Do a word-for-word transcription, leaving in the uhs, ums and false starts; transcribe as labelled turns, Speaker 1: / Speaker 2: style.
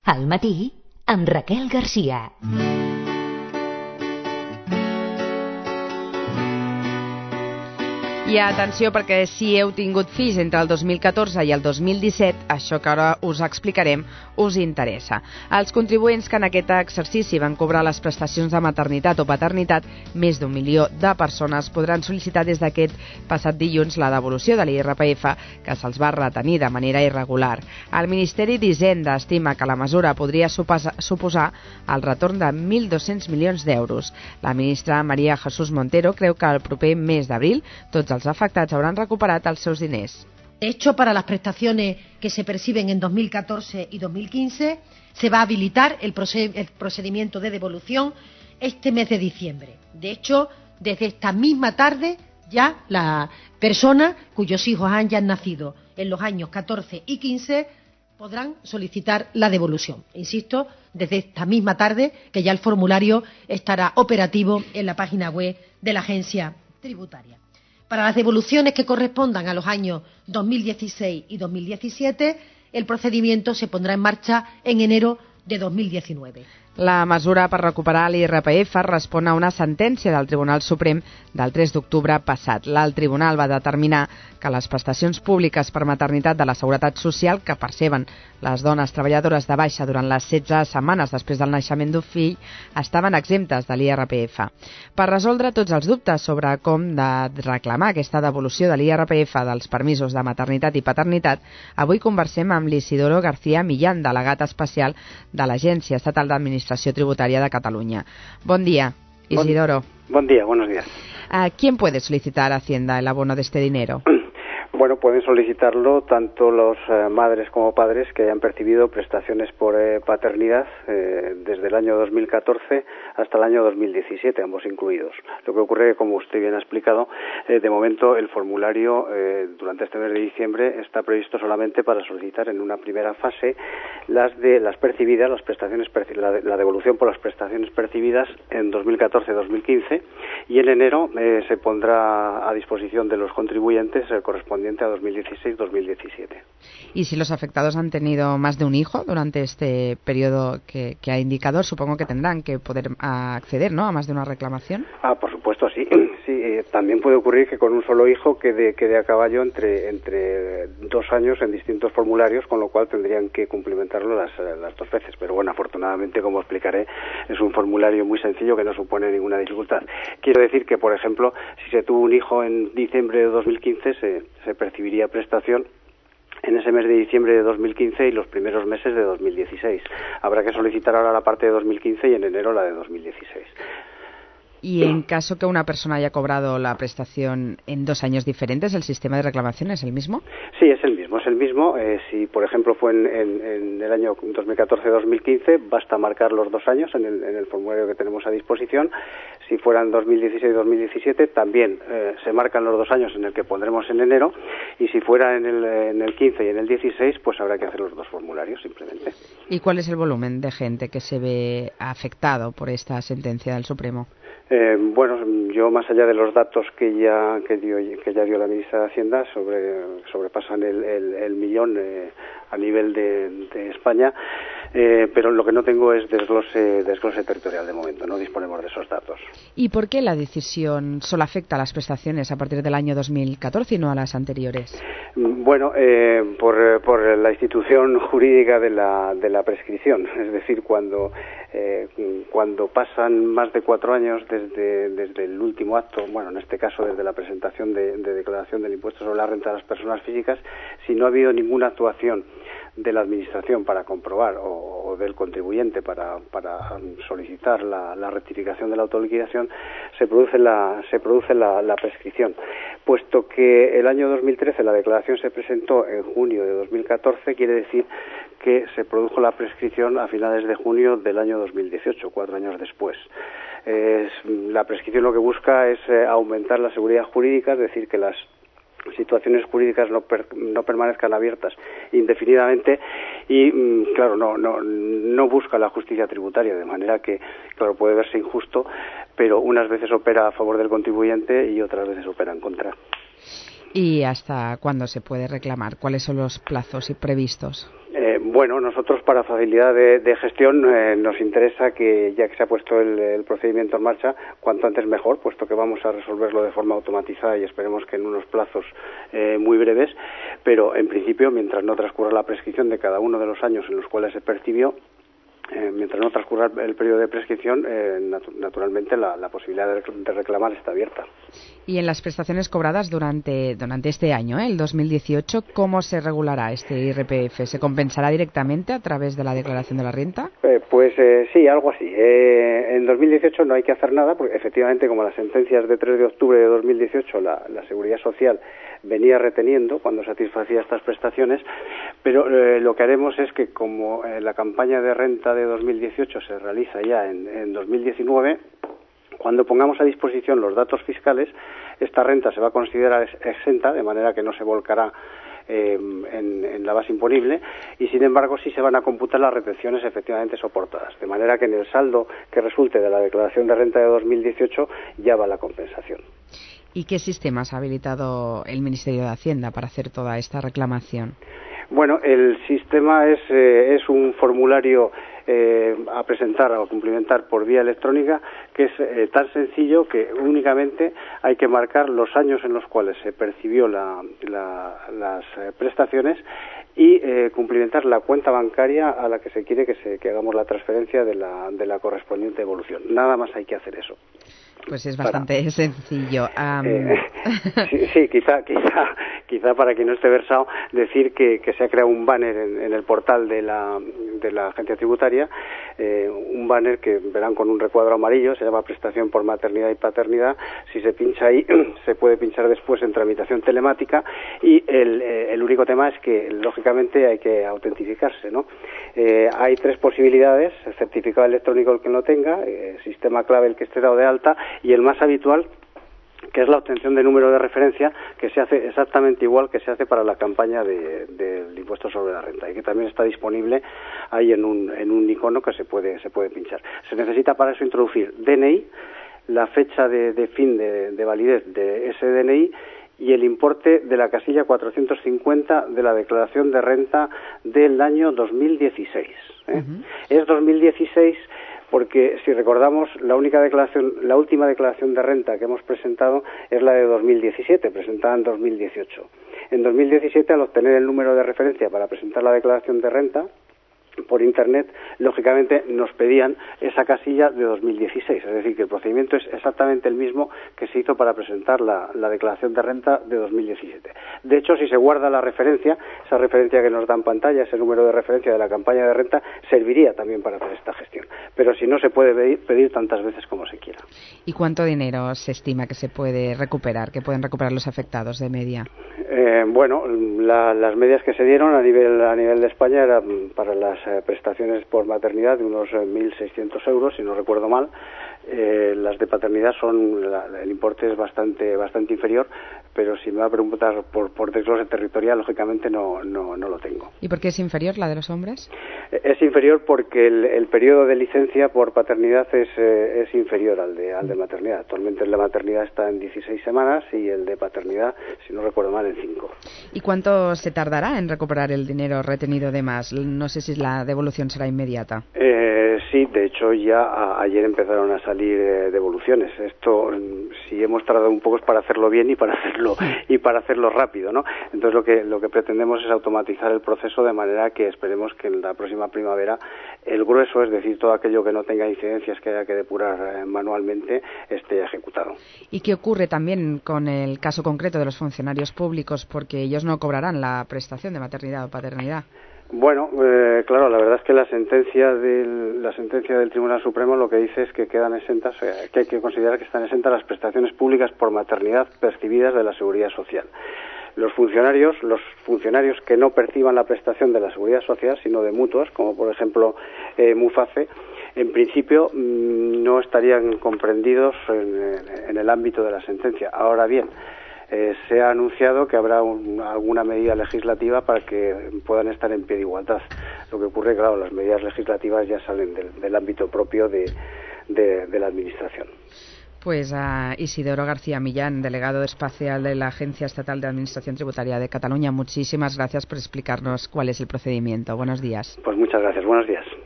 Speaker 1: Al matí, amb Raquel Garcia.
Speaker 2: I atenció, perquè si heu tingut fills entre el dos mil catorze i el dos mil disset, això que ara us explicarem us interessa. Els contribuents que en aquest exercici van cobrar les prestacions de maternitat o paternitat, més d'un milió de persones, podran sol·licitar des d'aquest passat dilluns la devolució de l'I R P F que se'ls va retenir de manera irregular. El Ministeri d'Hisenda estima que la mesura podria suposar el retorn de mil dos-cents milions d'euros. La ministra María Jesús Montero creu que el proper mes d'abril tots els afectats hauran recuperat els seus diners.
Speaker 3: De hecho, para las prestaciones que se perciben en dos mil catorce y dos mil quince, se va a habilitar el procedimiento de devolución este mes de diciembre. De hecho, desde esta misma tarde, ya las personas cuyos hijos hayan nacido en los años catorce y quince podrán solicitar la devolución. Insisto, desde esta misma tarde, que ya el formulario estará operativo en la página web de la agencia tributaria. Para las devoluciones que correspondan a los años dos mil dieciséis y dos mil diecisiete, el procedimiento se pondrá en marcha en enero de dos mil diecinueve.
Speaker 2: La mesura per recuperar l'I R P F respon a una sentència del Tribunal Suprem del tres d'octubre passat. L'alt tribunal va determinar que les prestacions públiques per maternitat de la Seguretat Social que perceben les dones treballadores de baixa durant les setze setmanes després del naixement d'un fill estaven exemptes de l'I R P F. Per resoldre tots els dubtes sobre com de reclamar aquesta devolució de l'I R P F dels permisos de maternitat i paternitat, avui conversem amb l'Isidoro García Millán, delegat especial de l'Agència Estatal d'Administració Tributaria de Cataluña. Buen día, Isidoro.
Speaker 4: Buen, buen día, buenos días.
Speaker 2: ¿A quién puede solicitar a Hacienda el abono de este dinero?
Speaker 4: Bueno, pueden solicitarlo tanto los eh, madres como padres que hayan percibido prestaciones por eh, paternidad eh, desde el año dos mil catorce hasta el año dos mil diecisiete, ambos incluidos. Lo que ocurre, como usted bien ha explicado, eh, de momento el formulario eh, durante este mes de diciembre está previsto solamente para solicitar en una primera fase las de las percibidas, las prestaciones la, de, la devolución por las prestaciones percibidas en dos mil catorce dos mil quince, y en enero eh, se pondrá a disposición de los contribuyentes el correspondiente a dos mil dieciséis dos mil diecisiete.
Speaker 2: Y si los afectados han tenido más de un hijo durante este periodo que, que ha indicado, supongo que tendrán que poder acceder, ¿no?, a más de una reclamación.
Speaker 4: Ah, por supuesto, sí. Sí, eh, también puede ocurrir que con un solo hijo quede, quede a caballo entre, entre dos años en distintos formularios, con lo cual tendrían que cumplimentarlo las, las dos veces. Pero bueno, afortunadamente, como explicaré, es un formulario muy sencillo que no supone ninguna dificultad. Quiero decir que, por ejemplo, si se tuvo un hijo en diciembre de dos mil quince, se, se percibiría prestación en ese mes de diciembre de dos mil quince y los primeros meses de dos mil dieciséis. Habrá que solicitar ahora la parte de dos mil quince y en enero la de dos mil dieciséis.
Speaker 2: Y en caso que una persona haya cobrado la prestación en dos años diferentes, ¿el sistema de reclamación es el mismo?
Speaker 4: Sí, es el mismo, es el mismo. Eh, si, por ejemplo, fue en, en, en el año dos mil catorce dos mil quince, basta marcar los dos años en el, en el formulario que tenemos a disposición. Si fueran dos mil dieciséis dos mil diecisiete, también eh, se marcan los dos años en el que pondremos en enero. Y si fuera en el, en el quince y en el dieciséis, pues habrá que hacer los dos formularios, simplemente.
Speaker 2: ¿Y cuál es el volumen de gente que se ve afectado por esta sentencia del Supremo?
Speaker 4: Eh, bueno, yo más allá de los datos que ya que dio que ya dio la ministra de Hacienda sobre sobrepasan el, el, el millón eh, a nivel de, de España, eh, pero lo que no tengo es desglose desglose territorial de momento, no disponemos de esos datos.
Speaker 2: ¿Y por qué la decisión solo afecta a las prestaciones a partir del año dos mil catorce y no a las anteriores?
Speaker 4: Bueno, eh, por por la institución jurídica de la de la prescripción, es decir, cuando eh, cuando pasan más de cuatro años desde desde el último acto, bueno, en este caso desde la presentación de, de declaración del impuesto sobre la renta de las personas físicas, si no ha habido ninguna actuación de la administración para comprobar o, o del contribuyente para, para solicitar la, la rectificación de la autoliquidación, se produce la se produce la, la prescripción. Puesto que el año dos mil trece la declaración se presentó en junio de dos mil catorce, quiere decir que se produjo la prescripción a finales de junio del año dos mil dieciocho, cuatro años después. Es, la prescripción lo que busca es eh, aumentar la seguridad jurídica, es decir, que las situaciones jurídicas no, per, no permanezcan abiertas indefinidamente y, claro, no, no, no busca la justicia tributaria, de manera que, claro, puede verse injusto, pero unas veces opera a favor del contribuyente y otras veces opera en contra.
Speaker 2: ¿Y hasta cuándo se puede reclamar? ¿Cuáles son los plazos previstos?
Speaker 4: Eh, bueno, nosotros para facilidad de, de gestión eh, nos interesa que, ya que se ha puesto el, el procedimiento en marcha, cuanto antes mejor, puesto que vamos a resolverlo de forma automatizada y esperemos que en unos plazos eh, muy breves, pero en principio, mientras no transcurra la prescripción de cada uno de los años en los cuales se percibió, Eh, mientras no transcurra el periodo de prescripción, eh, natu naturalmente la, la posibilidad de, de reclamar está abierta.
Speaker 2: Y en las prestaciones cobradas durante, durante este año, ¿eh? el dos mil dieciocho, ¿cómo se regulará este I R P F? ¿Se compensará directamente a través de la declaración de la renta?
Speaker 4: Eh, pues eh, sí, algo así. Eh, en dos mil dieciocho no hay que hacer nada, porque efectivamente, como las sentencias de tres de octubre de dos mil dieciocho, la, la Seguridad Social venía reteniendo cuando satisfacía estas prestaciones, pero eh, lo que haremos es que, como eh, la campaña de renta de dos mil dieciocho se realiza ya en, en dos mil diecinueve, cuando pongamos a disposición los datos fiscales, esta renta se va a considerar exenta, de manera que no se volcará eh, en, en la base imponible, y sin embargo sí se van a computar las retenciones efectivamente soportadas, de manera que en el saldo que resulte de la declaración de renta de dos mil dieciocho ya va la compensación.
Speaker 2: ¿Y qué sistemas ha habilitado el Ministerio de Hacienda para hacer toda esta reclamación?
Speaker 4: Bueno, el sistema es, eh, es un formulario eh, a presentar o a cumplimentar por vía electrónica, que es eh, tan sencillo que únicamente hay que marcar los años en los cuales se percibió la, la, las eh, prestaciones y eh, cumplimentar la cuenta bancaria a la que se quiere que, se, que hagamos la transferencia de la, de la correspondiente devolución. Nada más hay que hacer eso.
Speaker 2: Pues es bastante para... sencillo. Um...
Speaker 4: Eh, sí, sí, quizá, quizá, quizá para quien no esté versado, decir que, que se ha creado un banner en, en el portal de la, de la agencia tributaria, eh, un banner que verán con un recuadro amarillo, se llama prestación por maternidad y paternidad. Si se pincha ahí, se puede pinchar después en tramitación telemática, y el, eh, el único tema es que, lógicamente, hay que autentificarse, ¿no? Eh, hay tres posibilidades: el certificado electrónico el que no tenga, eh, sistema clave el que esté dado de alta, y el más habitual, que es la obtención de número de referencia, que se hace exactamente igual que se hace para la campaña de, del impuesto sobre la renta, y que también está disponible ahí en un, en un icono que se puede, se puede pinchar. Se necesita para eso introducir D N I, la fecha de, de fin de, de validez de ese D N I y el importe de la casilla cuatrocientos cincuenta de la declaración de renta del año dos mil dieciséis. ¿eh? Uh-huh. Es dos mil dieciséis porque, si recordamos, la única declaración, la última declaración de renta que hemos presentado es la de dos mil diecisiete, presentada en dos mil dieciocho. En dos mil diecisiete, al obtener el número de referencia para presentar la declaración de renta por Internet, lógicamente nos pedían esa casilla de dos mil dieciséis, es decir, que el procedimiento es exactamente el mismo que se hizo para presentar la, la declaración de renta de dos mil diecisiete. De hecho, si se guarda la referencia, esa referencia que nos da en pantalla, ese número de referencia de la campaña de renta, serviría también para hacer esta gestión. Pero si no, se puede pedir, pedir tantas veces como se quiera.
Speaker 2: ¿Y cuánto dinero se estima que se puede recuperar, que pueden recuperar los afectados de media?
Speaker 4: Eh, bueno, la, las medias que se dieron a nivel, a nivel de España eran para las eh, prestaciones por maternidad de unos eh, mil seiscientos euros, si no recuerdo mal. Eh, las de paternidad son, la, el importe es bastante bastante inferior, pero si me va a preguntar por, por desglose territorial, lógicamente no, no, no lo tengo.
Speaker 2: ¿Y por qué es inferior la de los hombres?
Speaker 4: Eh, es inferior porque el, el periodo de licencia por paternidad es, eh, es inferior al de, al de maternidad. Actualmente el de maternidad está en dieciséis semanas y el de paternidad, si no recuerdo mal, en cinco.
Speaker 2: ¿Y cuánto se tardará en recuperar el dinero retenido de más? No sé si la devolución será inmediata.
Speaker 4: Eh, sí, de hecho ya a, ayer empezaron a salir eh, devoluciones. Esto, si hemos tardado un poco, es para hacerlo bien y para hacerlo y para hacerlo rápido, ¿no? Entonces lo que lo que pretendemos es automatizar el proceso, de manera que esperemos que en la próxima primavera el grueso, es decir, todo aquello que no tenga incidencias que haya que depurar eh, manualmente, esté ejecutado.
Speaker 2: ¿Y qué ocurre también con el caso concreto de los funcionarios públicos? Porque ellos no cobrarán la prestación de maternidad o paternidad.
Speaker 4: Bueno, eh, claro, la verdad es que la sentencia del la sentencia del Tribunal Supremo lo que dice es que quedan exentas, eh, que hay que considerar que están exentas las prestaciones públicas por maternidad percibidas de la Seguridad Social. Los funcionarios, los funcionarios que no perciban la prestación de la Seguridad Social, sino de mutuas, como por ejemplo eh, Muface, en principio mmm, no estarían comprendidos en, en el ámbito de la sentencia. Ahora bien, Eh, se ha anunciado que habrá un, alguna medida legislativa para que puedan estar en pie de igualdad. Lo que ocurre, claro, las medidas legislativas ya salen del, del ámbito propio de, de, de la Administración.
Speaker 2: Pues a Isidoro García Millán, delegado espacial de la Agencia Estatal de Administración Tributaria de Cataluña, muchísimas gracias por explicarnos cuál es el procedimiento. Buenos días.
Speaker 4: Pues muchas gracias. Buenos días.